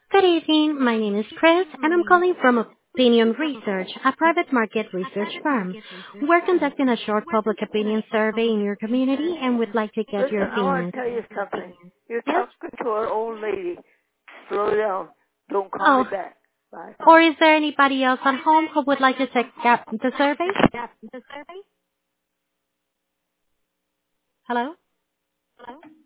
Good evening. My name is Chris, and I'm calling from Opinion Research, a private market research firm. We're conducting a short public opinion survey in your community and would like to get your Listen, I want opinion. to tell you something. You're Yes? talking to an old lady. Slow down. Don't call me Oh, back. Bye. or is there anybody else on home who would like to take the survey? Hello?